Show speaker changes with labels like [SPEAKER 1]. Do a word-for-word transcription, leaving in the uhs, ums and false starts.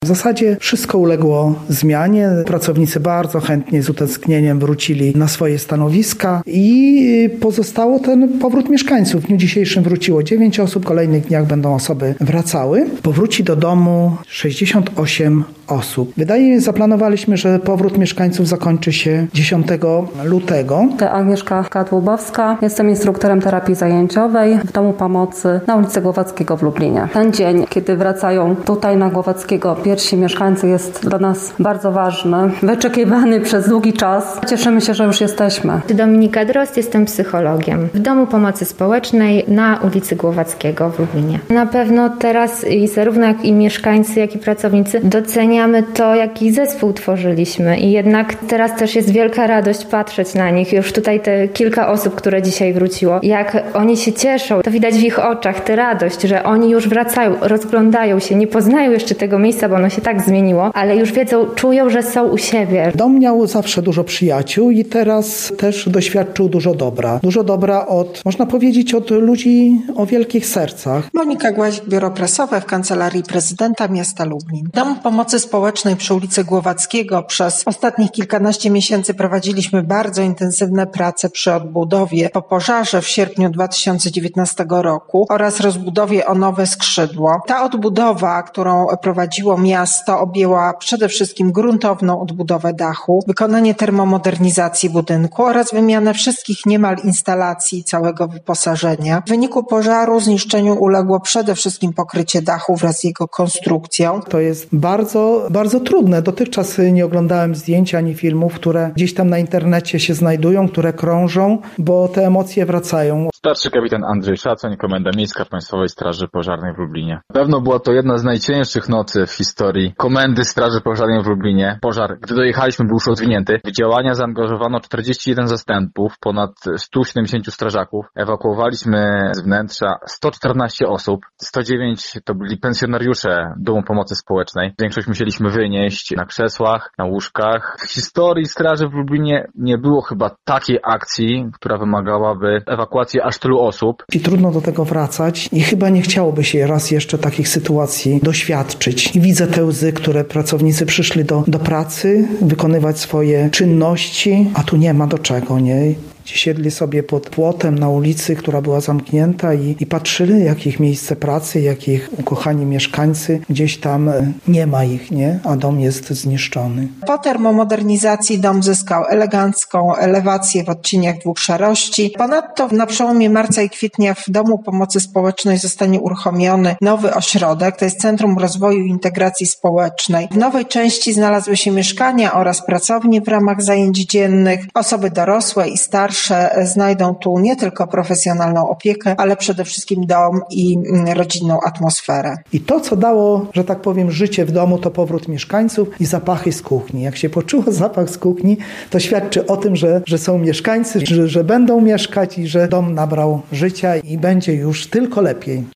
[SPEAKER 1] W zasadzie wszystko uległo zmianie. Pracownicy bardzo chętnie, z utęsknieniem wrócili na swoje stanowiska i pozostało ten powrót mieszkańców. W dniu dzisiejszym wróciło dziewięć osób, w kolejnych dniach będą osoby wracały. Powróci do domu sześćdziesiąt osiem osób. Wydaje mi się, zaplanowaliśmy, że powrót mieszkańców zakończy się dziesiątego lutego.
[SPEAKER 2] Agnieszka Kadłubowska. Jestem instruktorem terapii zajęciowej w Domu Pomocy na ulicy Głowackiego w Lublinie. Ten dzień, kiedy wracają tutaj na Głowackiego pierwsi mieszkańcy, jest dla nas bardzo ważny, wyczekiwany przez długi czas. Cieszymy się, że już jesteśmy.
[SPEAKER 3] Dominika Drozd, jestem psychologiem w Domu Pomocy Społecznej na ulicy Głowackiego w Lublinie. Na pewno teraz i zarówno jak i mieszkańcy, jak i pracownicy doceniamy to, jaki zespół tworzyliśmy i jednak teraz też jest wielka radość patrzeć na nich. Już tutaj te kilka osób, które dzisiaj wróciło, jak oni się cieszą, to widać w ich oczach tę radość, że oni już wracają, rozglądają się, nie poznają jeszcze tego miejsca, bo ono się tak zmieniło, ale już wiedzą, czują, że są u siebie.
[SPEAKER 1] Dom miał zawsze dużo przyjaciół i teraz też doświadczył dużo dobra. Dużo dobra od, można powiedzieć, od ludzi o wielkich sercach.
[SPEAKER 4] Monika Głazik, Biuro Prasowe w Kancelarii Prezydenta Miasta Lublin. Dom Pomocy Społecznej przy ulicy Głowackiego przez ostatnich kilkanaście miesięcy prowadziliśmy bardzo intensywne prace przy odbudowie po pożarze w sierpniu dwa tysiące dziewiętnastego roku oraz rozbudowie o nowe skrzydło. Ta odbudowa, którą prowadziło miasto, objęła przede wszystkim gruntowną odbudowę dachu, wykonanie termomodernizacji budynku oraz wymianę wszystkich niemal instalacji całego wyposażenia. W wyniku pożaru zniszczeniu uległo przede wszystkim pokrycie dachu wraz z jego konstrukcją.
[SPEAKER 1] To jest bardzo, bardzo trudne. Dotychczas nie oglądałem zdjęć ani filmów, które gdzieś tam na internecie się znajdują, które krążą, bo te emocje wracają.
[SPEAKER 5] Starszy kapitan Andrzej Szacoń, Komenda Miejska Państwowej Straży Pożarnej w Lublinie. Na pewno była to jedna z najcięższych nocy w historii Komendy Straży Pożarnej w Lublinie. Pożar, gdy dojechaliśmy, był już rozwinięty. W działania zaangażowano czterdzieści jeden zastępów, ponad stu siedemdziesięciu strażaków. Ewakuowaliśmy z wnętrza sto czternaście osób. sto dziewięć to byli pensjonariusze Domu Pomocy Społecznej. Większość musieliśmy wynieść na krzesłach, na łóżkach. W historii straży w Lublinie nie było chyba takiej akcji, która wymagałaby ewakuacji aż tylu osób.
[SPEAKER 1] I trudno do tego wracać i chyba nie chciałoby się raz jeszcze takich sytuacji doświadczyć. I widzę te łzy, które pracownicy przyszli do, do pracy, wykonywać swoje czynności, a tu nie ma do czego, nie? Siedli sobie pod płotem na ulicy, która była zamknięta i, i patrzyli, jak ich miejsce pracy, jak ich ukochani mieszkańcy, gdzieś tam nie ma ich, nie? A dom jest zniszczony.
[SPEAKER 4] Po termomodernizacji dom zyskał elegancką elewację w odcieniach dwóch szarości. Ponadto na przełomie marca i kwietnia w Domu Pomocy Społecznej zostanie uruchomiony nowy ośrodek, to jest Centrum Rozwoju i Integracji Społecznej. W nowej części znalazły się mieszkania oraz pracownie w ramach zajęć dziennych. Osoby dorosłe i starsze znajdą tu nie tylko profesjonalną opiekę, ale przede wszystkim dom i rodzinną atmosferę.
[SPEAKER 1] I to, co dało, że tak powiem, życie w domu, to powrót mieszkańców i zapachy z kuchni. Jak się poczuło zapach z kuchni, to świadczy o tym, że, że są mieszkańcy, że, że będą mieszkać i że dom nabrał życia i będzie już tylko lepiej.